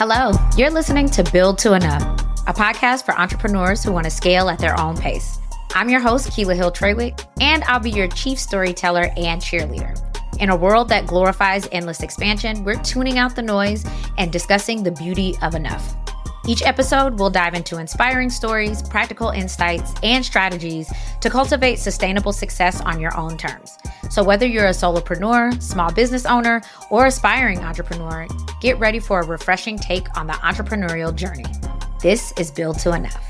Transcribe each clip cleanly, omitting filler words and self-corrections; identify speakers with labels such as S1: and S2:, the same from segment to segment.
S1: Hello, you're listening to Build to Enough, a podcast for entrepreneurs who want to scale at their own pace. I'm your host, Keila Hill Trawick, and I'll be your chief storyteller and cheerleader. In a world that glorifies endless expansion, we're tuning out the noise and discussing the beauty of enough. Each episode, we'll dive into inspiring stories, practical insights, and strategies to cultivate sustainable success on your own terms. So whether you're a solopreneur, small business owner, or aspiring entrepreneur, get ready for a refreshing take on the entrepreneurial journey. This is Build to Enough.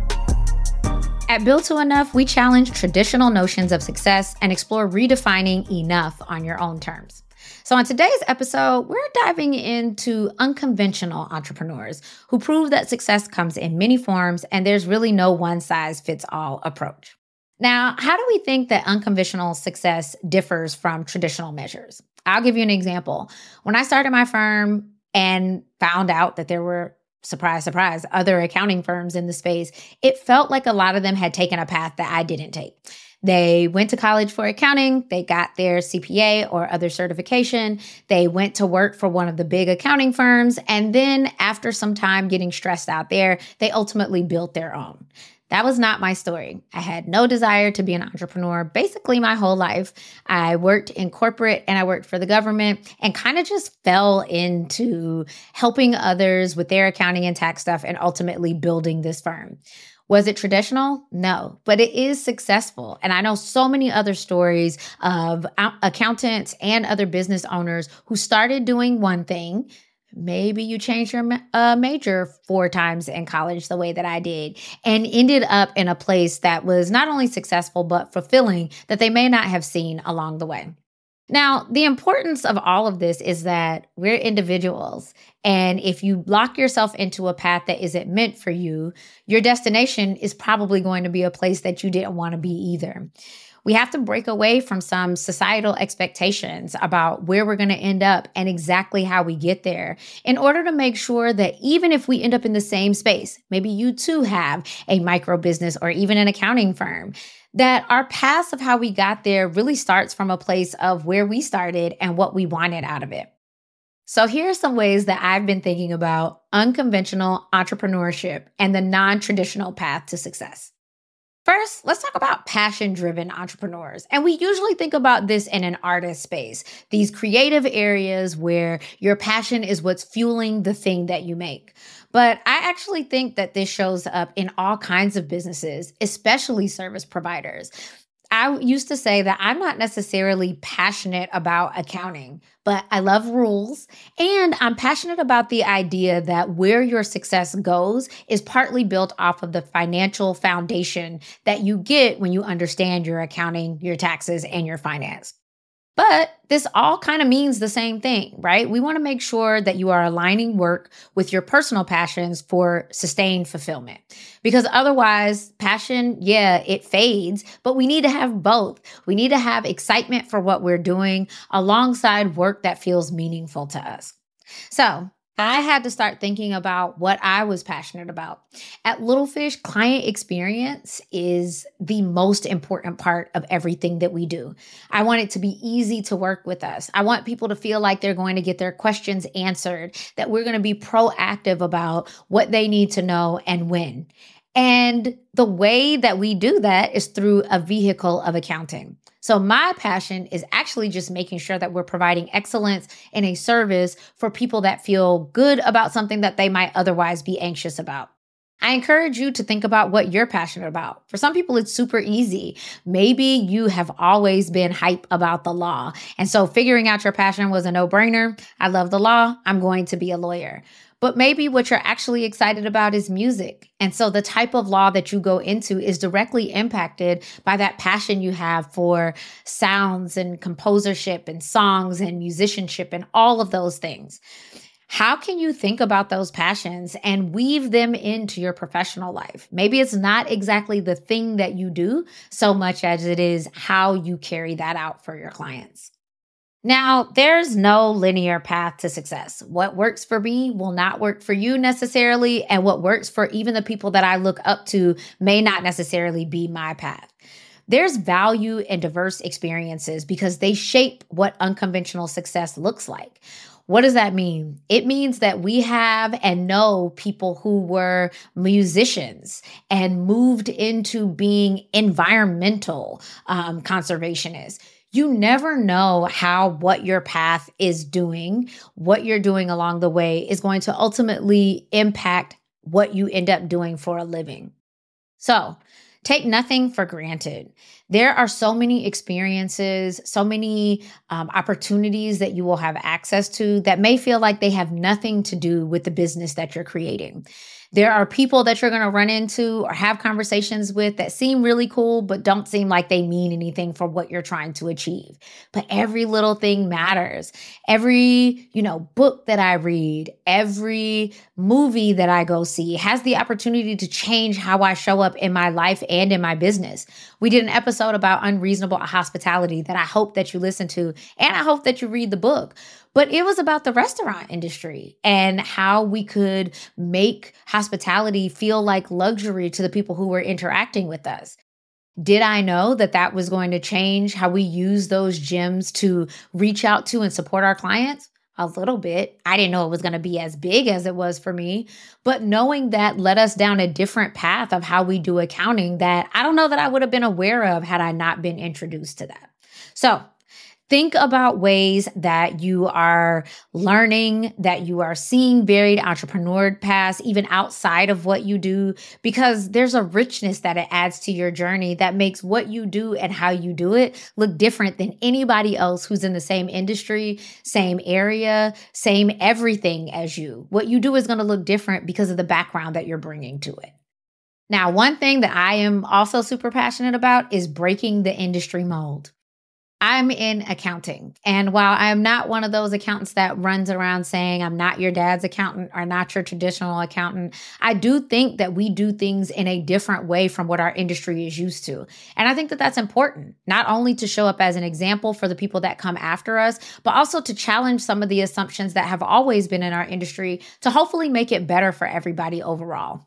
S1: At Build to Enough, we challenge traditional notions of success and explore redefining enough on your own terms. So on today's episode, we're diving into unconventional entrepreneurs who prove that success comes in many forms and there's really no one-size-fits-all approach. Now, how do we think that unconventional success differs from traditional measures? I'll give you an example. When I started my firm and found out that there were, surprise, surprise, other accounting firms in the space, it felt like a lot of them had taken a path that I didn't take. They went to college for accounting, they got their CPA or other certification, they went to work for one of the big accounting firms, and then after some time getting stressed out there, they ultimately built their own. That was not my story. I had no desire to be an entrepreneur basically my whole life. I worked in corporate and I worked for the government and kind of just fell into helping others with their accounting and tax stuff and ultimately building this firm. Was it traditional? No, but it is successful. And I know so many other stories of accountants and other business owners who started doing one thing. Maybe you changed your major 4 times in college the way that I did and ended up in a place that was not only successful, but fulfilling that they may not have seen along the way. Now, the importance of all of this is that we're individuals. And if you lock yourself into a path that isn't meant for you, your destination is probably going to be a place that you didn't want to be either. We have to break away from some societal expectations about where we're going to end up and exactly how we get there in order to make sure that even if we end up in the same space, maybe you too have a micro business or even an accounting firm, that our path of how we got there really starts from a place of where we started and what we wanted out of it. So here are some ways that I've been thinking about unconventional entrepreneurship and the non-traditional path to success. First, let's talk about passion-driven entrepreneurs. And we usually think about this in an artist space, these creative areas where your passion is what's fueling the thing that you make. But I actually think that this shows up in all kinds of businesses, especially service providers. I used to say that I'm not necessarily passionate about accounting, but I love rules. And I'm passionate about the idea that where your success goes is partly built off of the financial foundation that you get when you understand your accounting, your taxes, and your finance. But this all kind of means the same thing, right? We want to make sure that you are aligning work with your personal passions for sustained fulfillment. Because otherwise, passion, it fades, but we need to have both. We need to have excitement for what we're doing alongside work that feels meaningful to us. So I had to start thinking about what I was passionate about. At Little Fish, client experience is the most important part of everything that we do. I want it to be easy to work with us. I want people to feel like they're going to get their questions answered, that we're going to be proactive about what they need to know and when. And the way that we do that is through a vehicle of accounting. So my passion is actually just making sure that we're providing excellence in a service for people that feel good about something that they might otherwise be anxious about. I encourage you to think about what you're passionate about. For some people, it's super easy. Maybe you have always been hype about the law. And so figuring out your passion was a no-brainer. I love the law. I'm going to be a lawyer. But maybe what you're actually excited about is music. And so the type of law that you go into is directly impacted by that passion you have for sounds and composership and songs and musicianship and all of those things. How can you think about those passions and weave them into your professional life? Maybe it's not exactly the thing that you do so much as it is how you carry that out for your clients. Now, there's no linear path to success. What works for me will not work for you necessarily, and what works for even the people that I look up to may not necessarily be my path. There's value in diverse experiences because they shape what unconventional success looks like. What does that mean? It means that we have and know people who were musicians and moved into being environmental conservationists. You never know how what your path is doing, what you're doing along the way is going to ultimately impact what you end up doing for a living. So take nothing for granted. There are so many experiences, so many opportunities that you will have access to that may feel like they have nothing to do with the business that you're creating. There are people that you're going to run into or have conversations with that seem really cool, but don't seem like they mean anything for what you're trying to achieve. But every little thing matters. Every, book that I read, every movie that I go see has the opportunity to change how I show up in my life and in my business. We did an episode about unreasonable hospitality that I hope that you listen to, and I hope that you read the book. But it was about the restaurant industry and how we could make hospitality feel like luxury to the people who were interacting with us. Did I know that that was going to change how we use those gems to reach out to and support our clients? A little bit. I didn't know it was going to be as big as it was for me, but knowing that led us down a different path of how we do accounting that I don't know that I would have been aware of had I not been introduced to that. So think about ways that you are learning, that you are seeing varied entrepreneur paths, even outside of what you do, because there's a richness that it adds to your journey that makes what you do and how you do it look different than anybody else who's in the same industry, same area, same everything as you. What you do is going to look different because of the background that you're bringing to it. Now, one thing that I am also super passionate about is breaking the industry mold. I'm in accounting. And while I'm not one of those accountants that runs around saying I'm not your dad's accountant or not your traditional accountant, I do think that we do things in a different way from what our industry is used to. And I think that that's important, not only to show up as an example for the people that come after us, but also to challenge some of the assumptions that have always been in our industry to hopefully make it better for everybody overall.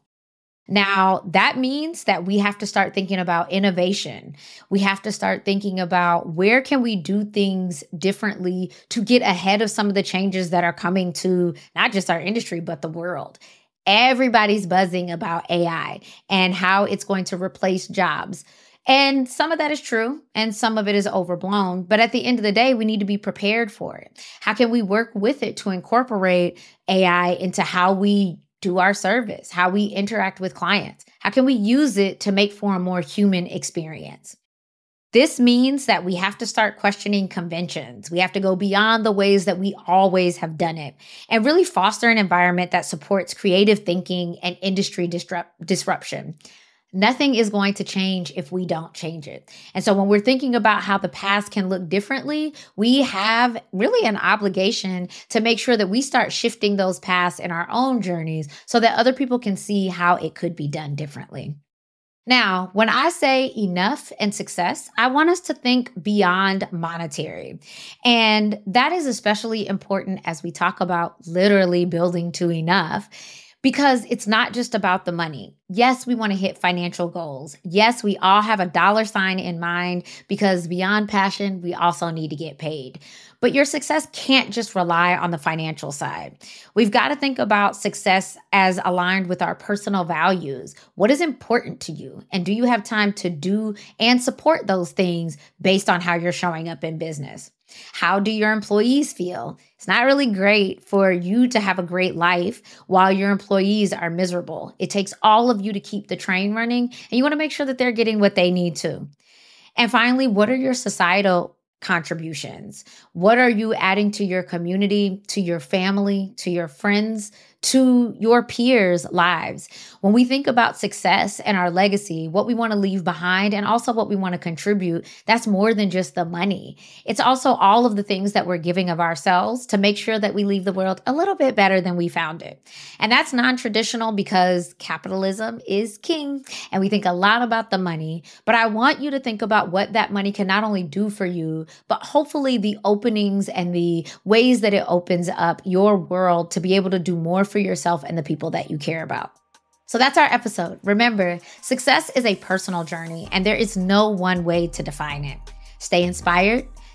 S1: Now, that means that we have to start thinking about innovation. We have to start thinking about where can we do things differently to get ahead of some of the changes that are coming to not just our industry, but the world. Everybody's buzzing about AI and how it's going to replace jobs. And some of that is true and some of it is overblown. But at the end of the day, we need to be prepared for it. How can we work with it to incorporate AI into how we do our service, how we interact with clients? How can we use it to make for a more human experience? This means that we have to start questioning conventions. We have to go beyond the ways that we always have done it and really foster an environment that supports creative thinking and industry disruption. Nothing is going to change if we don't change it. And so when we're thinking about how the past can look differently, we have really an obligation to make sure that we start shifting those paths in our own journeys so that other people can see how it could be done differently. Now, when I say enough and success, I want us to think beyond monetary. And that is especially important as we talk about literally building to enough. Because it's not just about the money. Yes, we want to hit financial goals. Yes, we all have a dollar sign in mind because beyond passion, we also need to get paid. But your success can't just rely on the financial side. We've got to think about success as aligned with our personal values. What is important to you? And do you have time to do and support those things based on how you're showing up in business? How do your employees feel? It's not really great for you to have a great life while your employees are miserable. It takes all of you to keep the train running, and you want to make sure that they're getting what they need to. And finally, what are your societal contributions? What are you adding to your community, to your family, to your friends, to your peers' lives? When we think about success and our legacy, what we want to leave behind and also what we want to contribute, that's more than just the money. It's also all of the things that we're giving of ourselves to make sure that we leave the world a little bit better than we found it. And that's non-traditional because capitalism is king and we think a lot about the money, but I want you to think about what that money can not only do for you, but hopefully the openings and the ways that it opens up your world to be able to do more for yourself and the people that you care about. So that's our episode. Remember, success is a personal journey and there is no one way to define it. Stay inspired,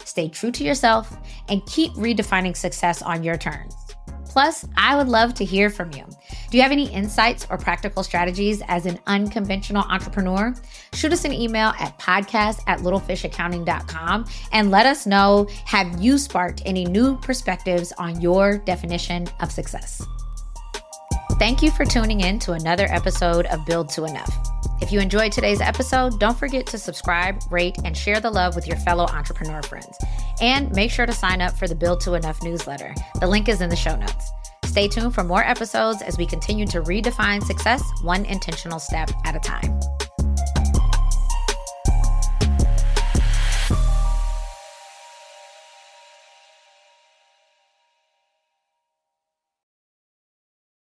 S1: stay true to yourself, and keep redefining success on your terms. Plus, I would love to hear from you. Do you have any insights or practical strategies as an unconventional entrepreneur? Shoot us an email at podcast@littlefishaccounting.com and let us know, have you sparked any new perspectives on your definition of success? Thank you for tuning in to another episode of Build to Enough. If you enjoyed today's episode, don't forget to subscribe, rate, and share the love with your fellow entrepreneur friends. And make sure to sign up for the Build to Enough newsletter. The link is in the show notes. Stay tuned for more episodes as we continue to redefine success one intentional step at a time.